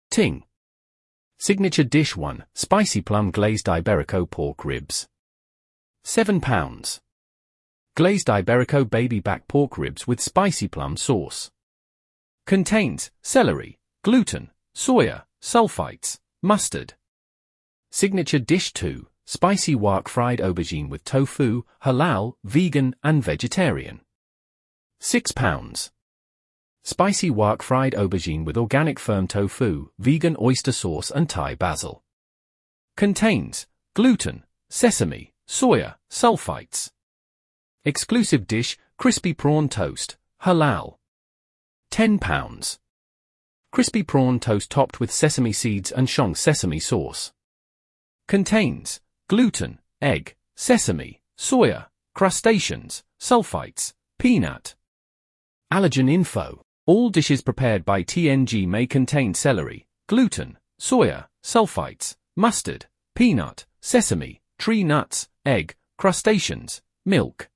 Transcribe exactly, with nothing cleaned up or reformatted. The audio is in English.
Ting. Signature Dish one, Spicy Plum Glazed Iberico Pork Ribs. seven pounds. Glazed Iberico baby back pork ribs with spicy plum sauce. Contains celery, gluten, soya, sulfites, mustard. Signature Dish two, Spicy Wok Fried Aubergine with tofu, halal, vegan, and vegetarian. six pounds. Spicy Wok Fried Aubergine with organic firm tofu, vegan oyster sauce and Thai basil. Contains gluten, sesame, soya, sulfites. Exclusive Dish, Crispy Prawn Toast, halal. ten pounds. Crispy prawn toast topped with sesame seeds and shong sesame sauce. Contains gluten, egg, sesame, soya, crustaceans, sulfites, peanut. Allergen info. All dishes prepared by T N G may contain celery, gluten, soya, sulfites, mustard, peanut, sesame, tree nuts, egg, crustaceans, milk.